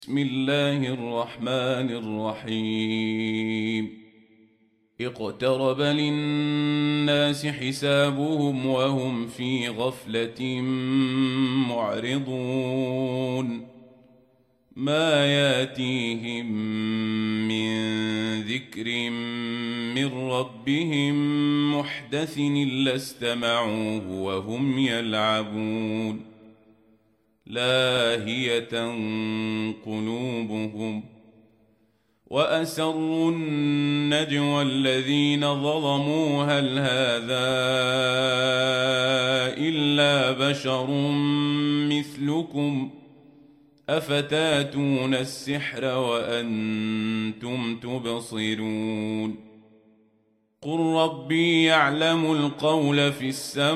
بسم الله الرحمن الرحيم. اقترب للناس حسابهم وهم في غفلة معرضون. ما ياتيهم من ذكر من ربهم محدث إلا استمعوه وهم يلعبون. لاهية قلوبهم وأسروا النجوى الذين ظلموا هل هذا إلا بشر مثلكم أفتاتون السحر وأنتم تبصرون. قل ربي يعلم القول في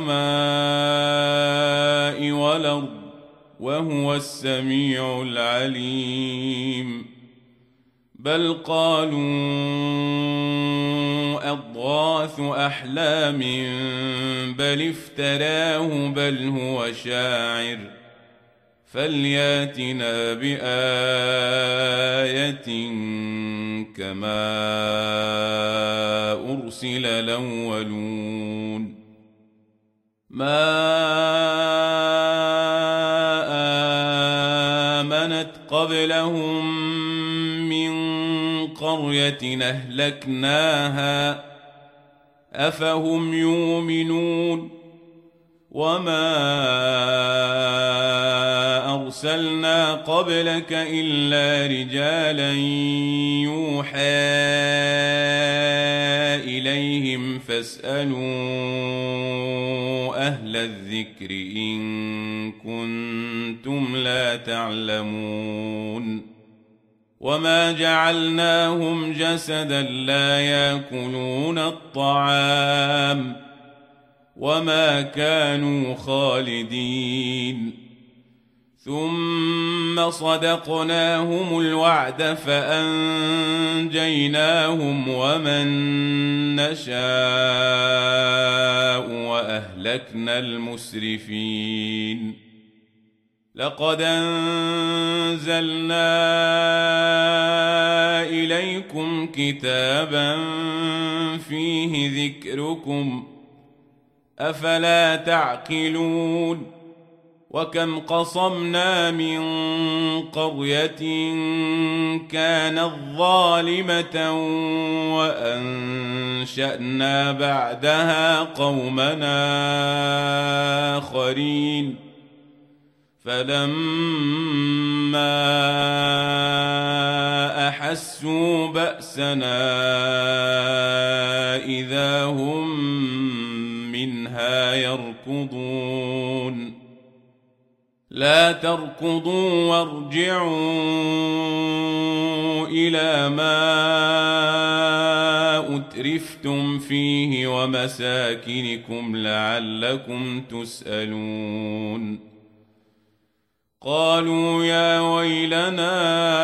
السماء والأرض وهو السميع العليم. بل قالوا أضغاث أحلام بل افتراه بل هو شاعر فلياتنا بآية كما أرسل الأولون. ما آمنت قبلهم من قرية أهلكناها أفهم يؤمنون. وما أرسلنا قبلك إلا رجالا يوحى إليهم فاسألوا أهل الذكر إن كنتم لا تعلمون. وما جعلناهم جسدا لا يأكلون الطعام وما كانوا خالدين. ثم صدقناهم الوعد فأنجيناهم ومن نشاء وأهلكنا المسرفين. لقد أنزلنا إليكم كتابا فيه ذكركم أفلا تعقلون. وكم قصمنا من قرية كانت ظالمة وأنشأنا بعدها قومنا آخرين فلما أحسوا بأسنا إذا هم منها يركضون. لا تركضوا وارجعوا إلى ما أترفتم فيه ومساكنكم لعلكم تسألون. قالوا يا ويلنا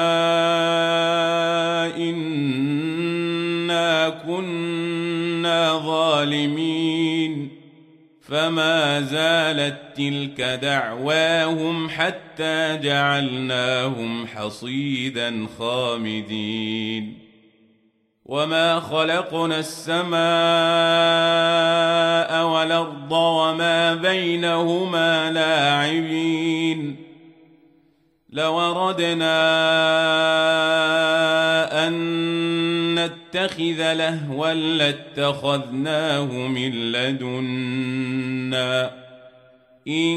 إنا كنا ظالمين. فما زالت تلك دعواهم حتى جعلناهم حصيدا خامدين. وما خلقنا السماء والأرض وما بينهما لاعبين. لو أردنا أن نتخذ لهوا لاتخذناه من لدنا إن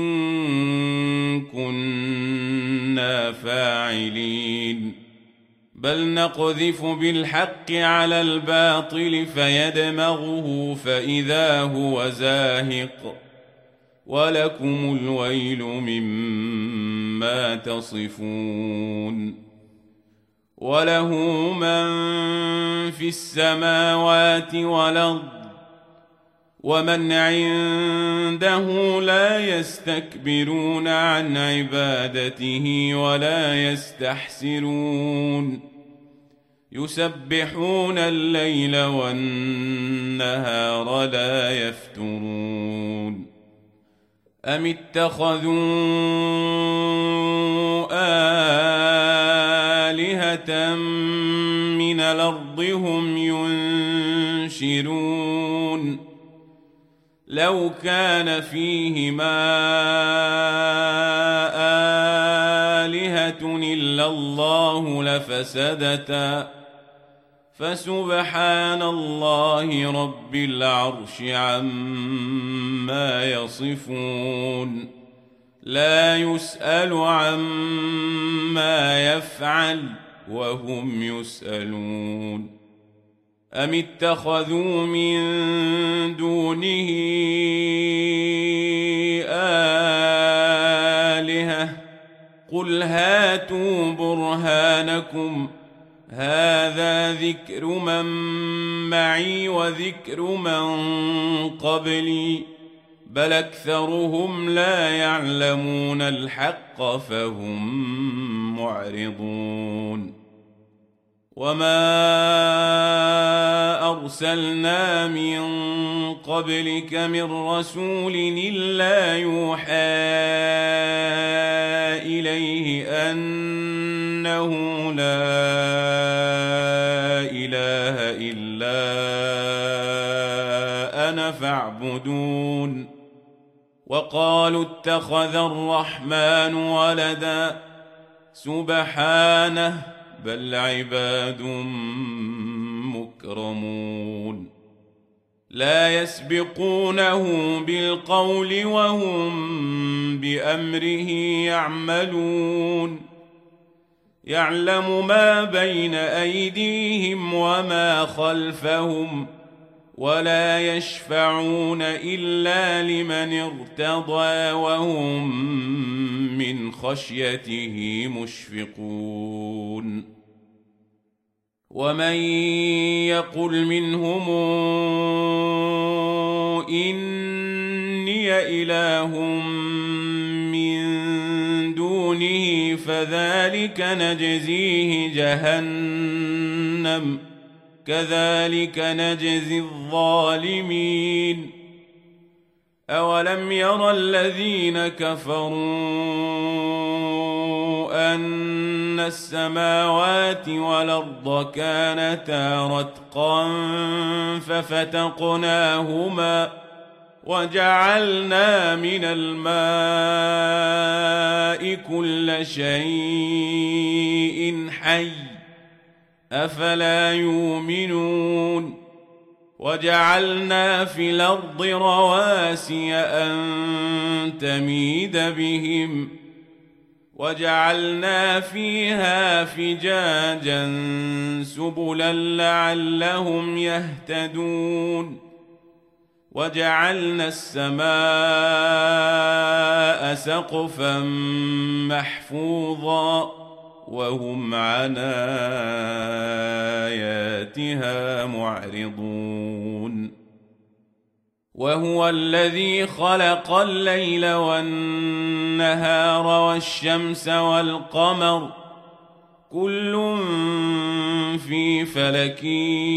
كنا فاعلين. بل نقذف بالحق على الباطل فيدمغه فإذا هو زاهق ولكم الويل مما تصفون. وله من في السماوات والأرض ومن عنده لا يستكبرون عن عبادته ولا يستحسرون. يسبحون الليل والنهار لا يفترون. أم اتخذوا آلهة من الأرض هم ينشرون لو كان فيهما آلهة إلا الله لفسدتا فسبحان الله رب العرش عما يصفون لا يسأل عما يفعل وهم يسألون أم اتخذوا من دونه آلهة قل هاتوا برهانكم هذا ذكر من معي وذكر من قبلي بل أكثرهم لا يعلمون الحق فهم معرضون وما أرسلنا من قبلك من رسول إلا يوحى إليه أنه لا إله إلا أنا فاعبدون وقالوا اتخذ الرحمن ولدا سبحانه بل عباد مكرمون لا يسبقونه بالقول وهم بأمره يعملون يعلم ما بين أيديهم وما خلفهم ولا يشفعون إلا لمن ارتضى وهم من خشيته مشفقون ومن يقل منهم إني إله من دونه فذلك نجزيه جهنم كذلك نجزي الظالمين أولم ير الذين كفروا أن السماوات والأرض كانتا رتقا ففتقناهما وجعلنا من الماء كل شيء حي أفلا يؤمنون وجعلنا في الأرض رواسي أن تميد بهم وجعلنا فيها فجاجا سبلا لعلهم يهتدون وجعلنا السماء سقفا محفوظا وهم عن آياتها معرضون وهو الذي خلق الليل والنهار والشمس والقمر كل في فلك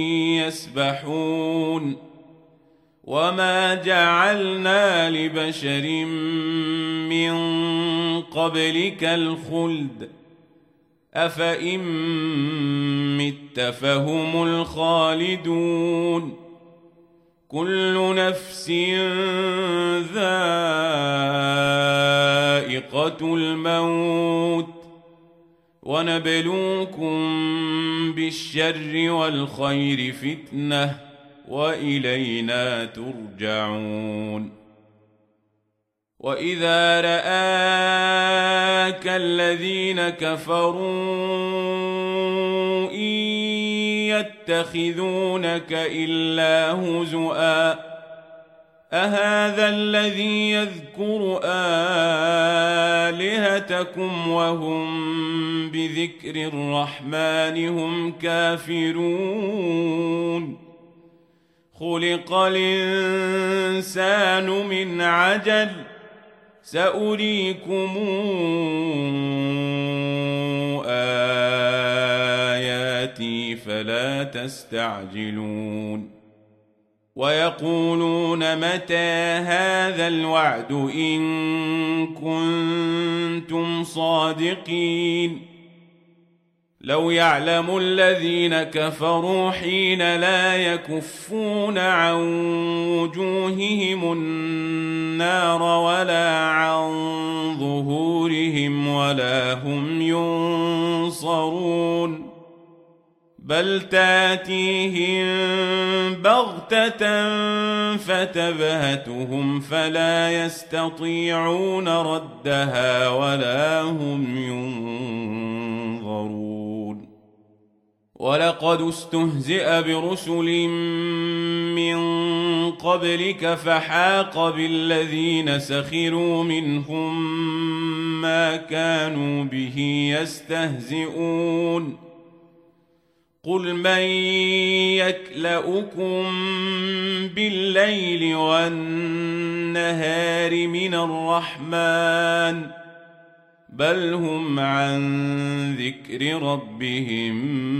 يسبحون وما جعلنا لبشر من قبلك الخلد أفإن مت فهم الخالدون كل نفس ذائقة الموت ونبلوكم بالشر والخير فتنة وإلينا ترجعون وإذا رآك الذين كفروا إن يتخذونك إلا هزؤا أهذا الذي يذكر آلهتكم وهم بذكر الرحمن هم كافرون خلق الإنسان من عجل سأريكم آياتي فلا تستعجلون ويقولون متى هذا الوعد إن كنتم صادقين لو يعلم الذين كفروا حين لا يكفون عن وجوههم النار ولا عن ظهورهم ولا هم ينصرون بل تاتيهم بغتة فتبهتهم فلا يستطيعون ردها ولا هم ينظرون ولقد استهزئ برسل من قبلك فحاق بالذين سخروا منهم ما كانوا به يستهزئون قل من يكلؤكم بالليل والنهار من الرحمن بل هم عن ذكر ربهم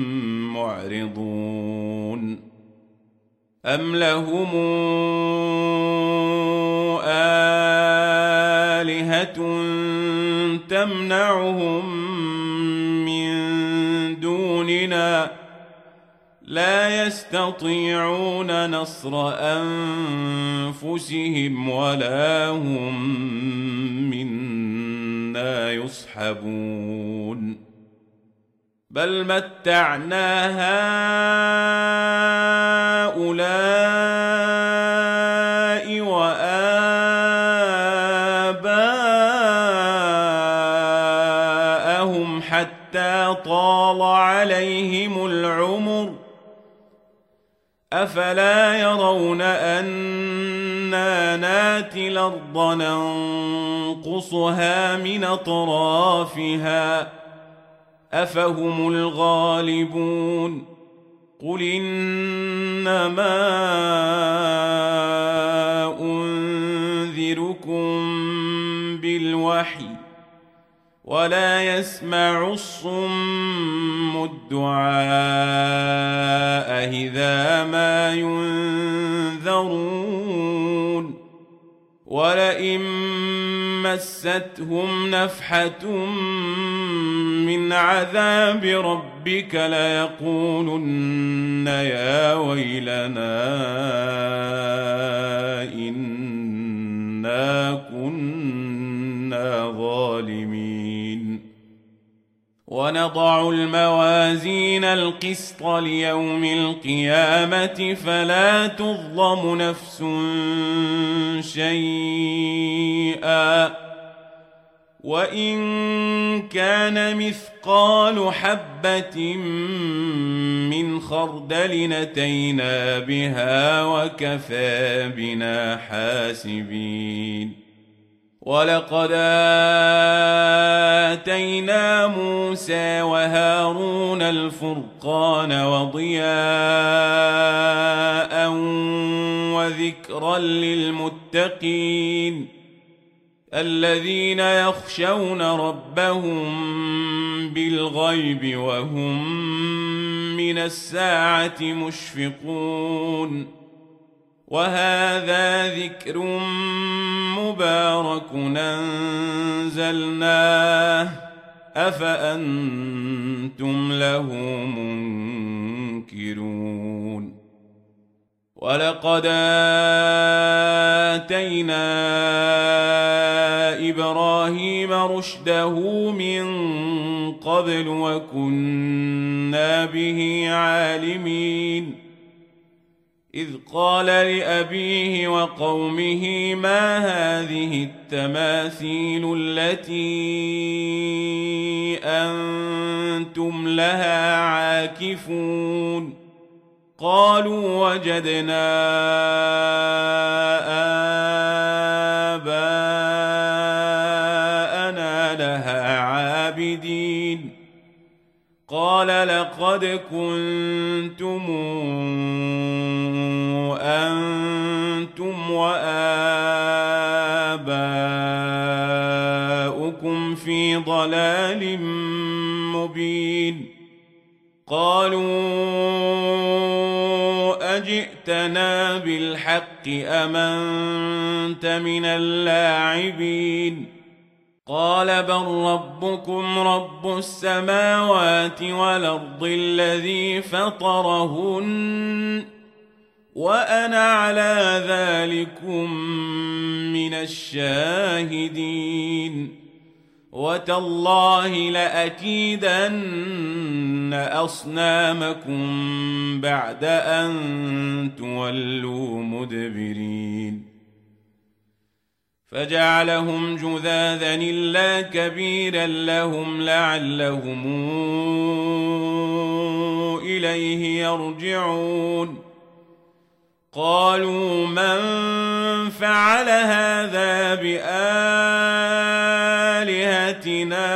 معرضون أم لهم آلهة تمنعهم من دوننا لا يستطيعون نصر أنفسهم ولا هم منا يصحبون بل متعنا هؤلاء وآباءهم حتى طال عليهم العمر أفلا يرون أنا ناتي الأرض ننقصها من أطرافها أفهم الغالبون قل إنما أنذركم بالوحي ولا يسمع الصم الدعاء إذا ما ينذرون ولئن مستهم نفحة من عذاب ربك ليقولن يا ويلنا إنا كنا ظالمين ونضع الموازين القسط ليوم القيامة فلا تظلم نفس شيئا وإن كان مثقال حبة من خردل أتينا بها وكفى بنا حاسبين ولقد آتينا موسى وهارون الفرقان وضياء وذكرا للمتقين الذين يخشون ربهم بالغيب وهم من الساعة مشفقون وهذا ذكر مبارك أنزلناه أفأنتم له منكرون ولقد آتينا إبراهيم رشده من قبل وكنا به عالمين إذ قال لأبيه وقومه ما هذه التماثيل التي أنتم لها عاكفون قالوا وجدنا آباءنا لها عابدين قال لقد كنتم أنتم وآباؤكم في ضلال مبين قالوا أجئتنا بالحق أم أنت من اللاعبين قال بل ربكم رب السماوات والأرض الذي فطرهن وأنا على ذلكم من الشاهدين وتالله لأكيدن أصنامكم بعد أن تولوا مدبرين فجعلهم جذاذا إلا كبيرا لهم لعلهم إليه يرجعون قالوا من فعل هذا بآلهتنا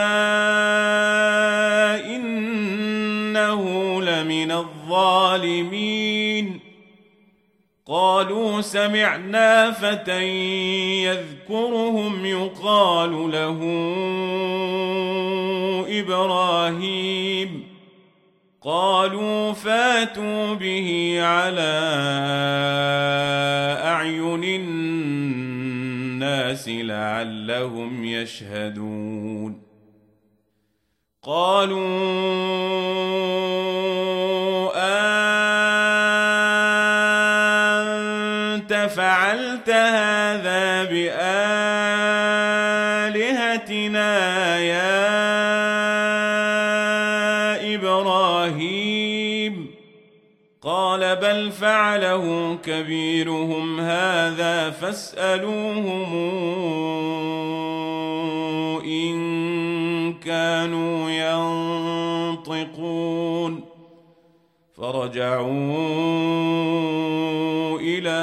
إنه لمن الظالمين قالوا سمعنا فتى يذكرهم يقال له إبراهيم قالوا فاتوا به على أعين الناس لعلهم يشهدون قالوا أنت فعلت هذا بآلهتنا يا إبراهيم قال بل فعله كبيرهم هذا فاسألوهم إن كانوا ينطقون فرجعوا إلى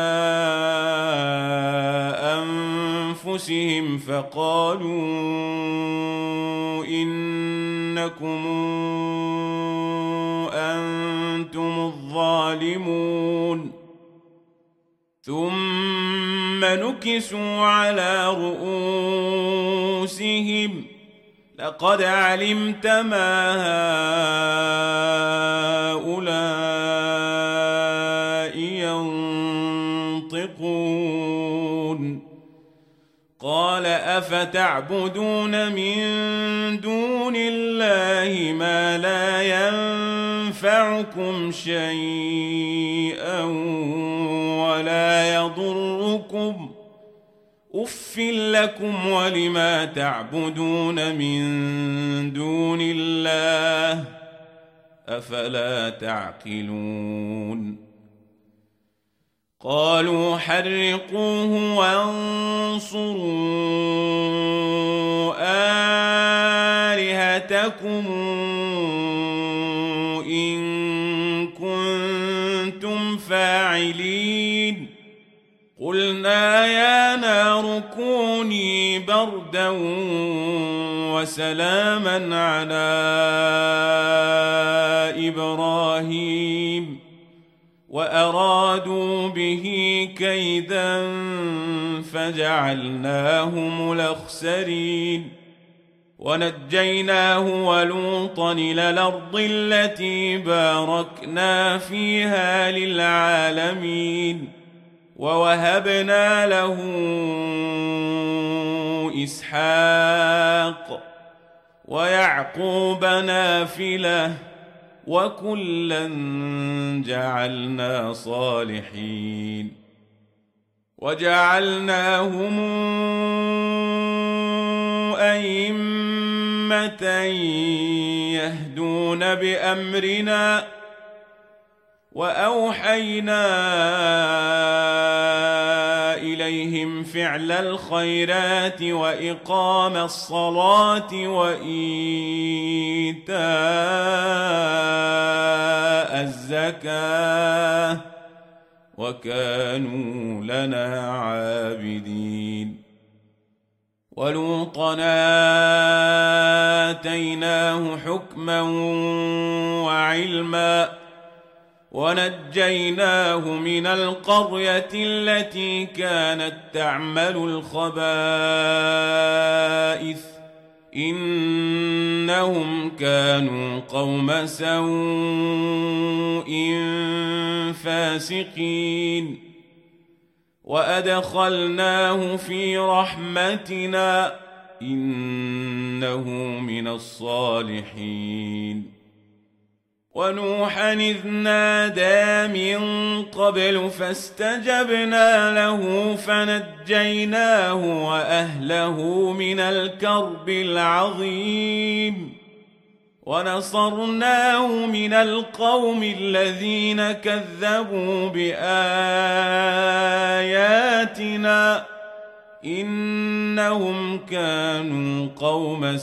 أنفسهم فقالوا إنكم أنتم الظالمون ثم نكسوا على رؤوسهم لقد علمت ما هؤلاء ينطقون قال أفتعبدون من دون الله ما لا ينفعكم شيئا ولا يضركم أف لكم ولما تعبدون من دون الله أفلا تعقلون قالوا حرقوه وانصروا آلهتكم إن كنتم فاعلين قلنا يا نار كوني بردا وسلاما على إبراهيم وأرادوا به كيدا فجعلناهم الأخسرين ونجيناه ولوطا إلى الأرض التي باركنا فيها للعالمين ووهبنا له إسحاق ويعقوب نافلة وكلا جعلنا صالحين وجعلناهم أئمة يهدون بأمرنا وأوحينا إليهم فعل الخيرات وإقام الصلاة وإيتاء الزكاة وكانوا لنا عابدين ولوطا آتيناه حكما وعلما ونجيناه من القرية التي كانت تعمل الخبائث إنهم كانوا قوم سوء فاسقين وأدخلناه في رحمتنا إنه من الصالحين. ونوحا إذ نادى من قبل فاستجبنا له فنجيناه وأهله من الكرب العظيم ونصرناه من القوم الذين كذبوا بآياتنا إنهم كانوا قوم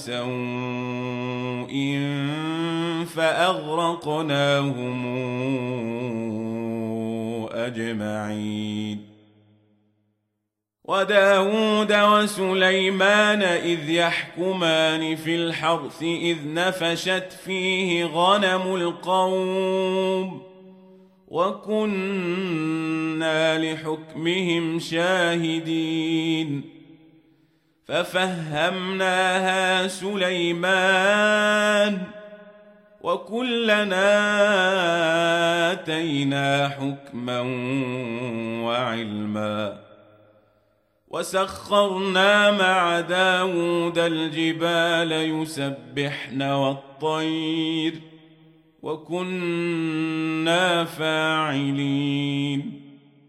سوء فأغرقناهم أجمعين. وداود وسليمان إذ يحكمان في الحرث إذ نفشت فيه غنم القوم وكنا لحكمهم شاهدين ففهمناها سليمان وكلنا آتينا حكما وعلما وسخرنا مع داود الجبال يسبحن والطير وكنا فاعلين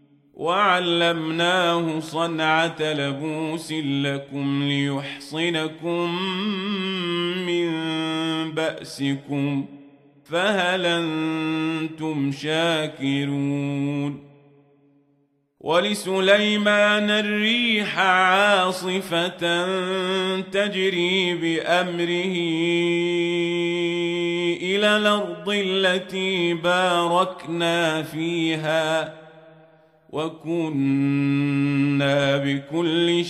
وعلمناه صنعة لبوس لكم ليحصنكم من بأسكم فهل أنتم شاكرون. ولسليمان الريح عاصفة تجري بأمره إلى الأرض التي باركنا فيها وكنا بكل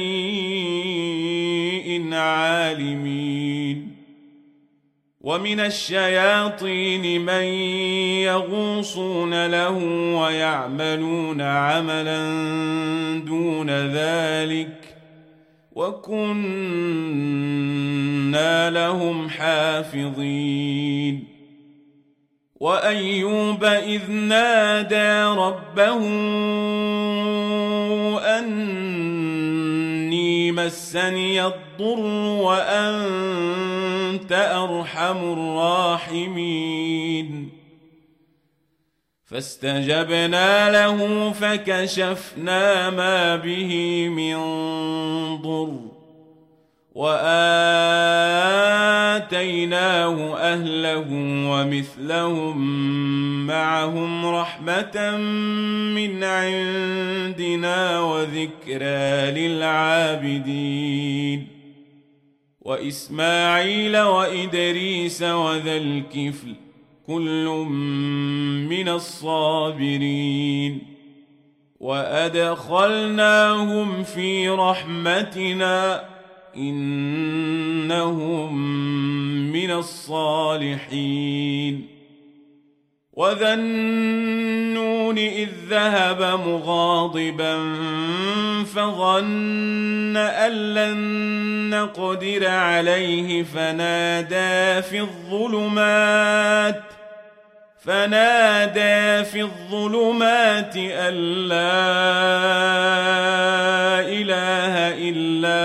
شيء عالمين. ومن الشياطين من يغوصون له ويعملون عملا دون ذلك وكنا لهم حافظين. وأيوب إذ نادى ربه أني مسني الضر وأنت أرحم الراحمين فاستجبنا له فكشفنا ما به من ضر وآتيناه أهله ومثلهم معهم رحمة من عندنا وذكرى للعابدين. وإسماعيل وإدريس وذا الكفل كل من الصابرين وأدخلناهم في رحمتنا إنهم من الصالحين. وذا النون إذ ذهب مغاضبا فظن أن لن نقدر عليه فنادى في الظلمات أن لا إله إلا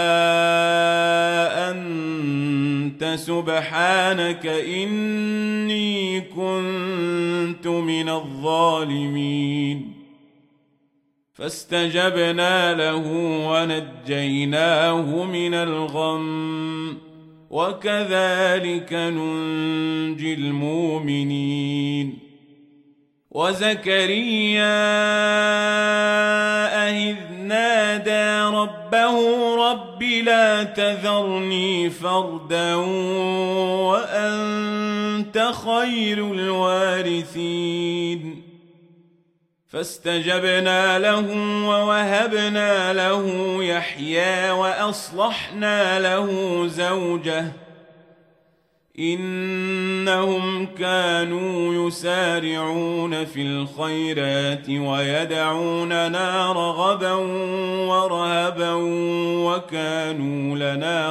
أنت سبحانك إني كنت من الظالمين. فاستجبنا له ونجيناه من الغم وكذلك ننجي المؤمنين. وزكريا إذ نادى ربه رب لا تذرني فردا وأنت خير الوارثين فاستجبنا له ووهبنا له يحيى وأصلحنا له زوجه إنهم كانوا يسارعون في الخيرات ويدعوننا رغبا ورهبا وكانوا لنا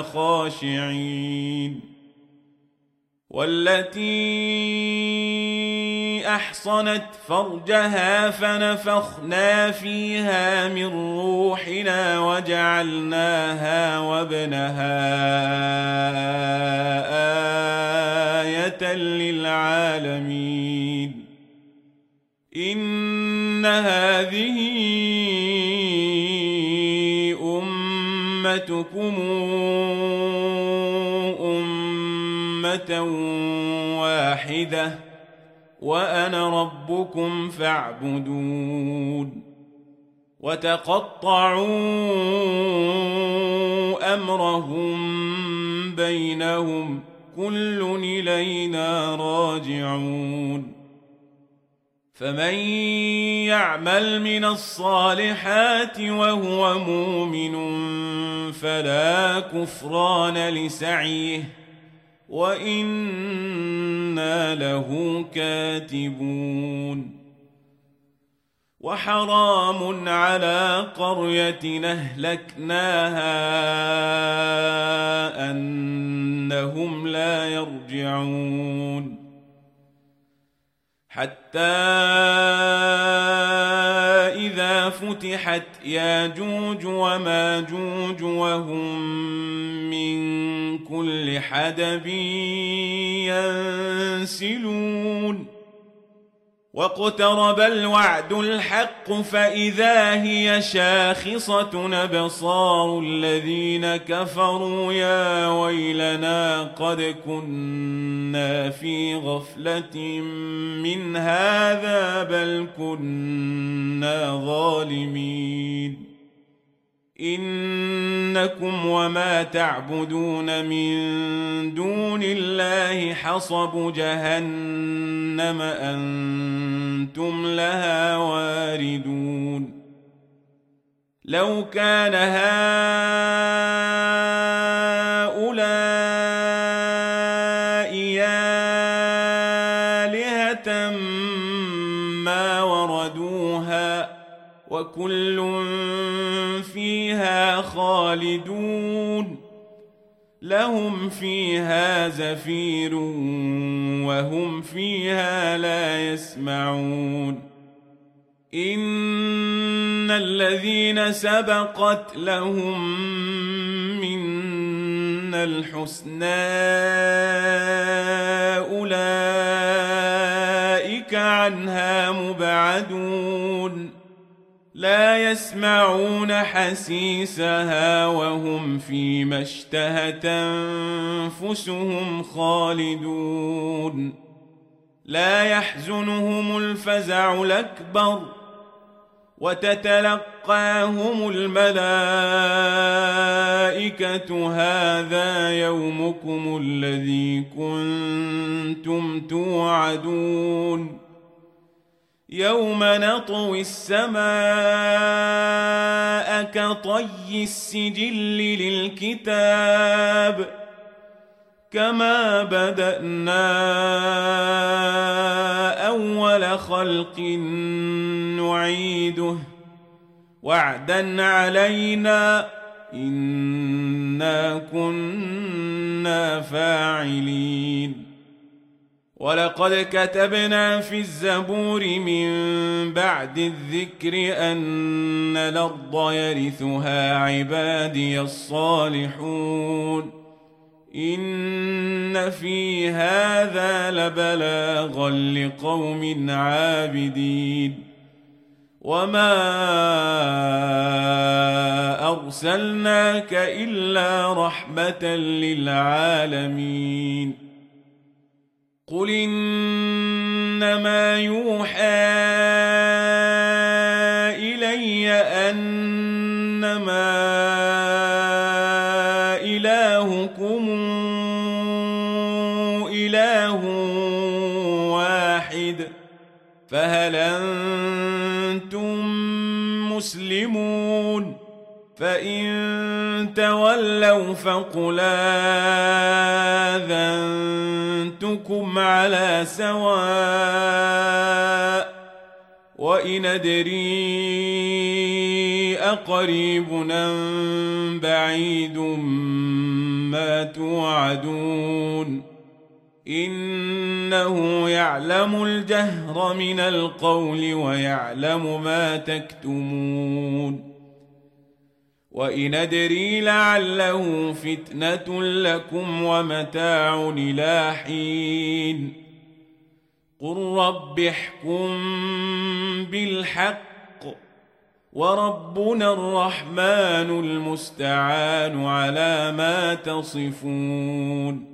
خاشعين. والتي أحصنت فرجها فنفخنا فيها من روحنا وجعلناها وابنها آية للعالمين إن هذه أمتكم أمة واحدة وأنا ربكم فاعبدون وتقطعوا أمرهم بينهم كل إلينا راجعون فمن يعمل من الصالحات وهو مؤمن فلا كفران لسعيه وإنا له كاتبون وحرام على قرية أهلكناها أنهم لا يرجعون حتى إذا فتحت ياجوج وماجوج وهم من كل حدب ينسلون واقترب الوعد الحق فإذا هي شاخصة أبصار الذين كفروا يا ويلنا قد كنا في غفلة من هذا بل كنا ظالمين إنكم وما تعبدون من دون الله حصب جهنم أنتم لها واردون لو كان هؤلاء آلهة ما وردوها وكل فيها خالدون لهم فيها زفير وهم فيها لا يسمعون إن الذين سبقت لهم منا الحسنى أولئك عنها مبعدون لا يسمعون حسيسها وهم فيما اشتهت أنفسهم خالدون لا يحزنهم الفزع الأكبر وتتلقاهم الملائكة هذا يومكم الذي كنتم توعدون يوم نطوي السماء كطي السجل للكتاب كما بدأنا أول خلق نعيده وعدا علينا إنا كنا فاعلين ولقد كتبنا في الزبور من بعد الذكر أن الأرض يرثها عبادي الصالحون إن في هذا لبلاغا لقوم عابدين وما أرسلناك إلا رحمة للعالمين قل إنما يوحى إلي أنما إلهكم إله واحد فهل أنتم مسلمون فإن تولوا فقل آذنتكم على سواء وإن أدري أقريب أم بعيد ما توعدون إنه يعلم الجهر من القول ويعلم ما تكتمون وإن أدري لعله فتنة لكم ومتاع إلى حين قل رب احكم بالحق وربنا الرحمن المستعان على ما تصفون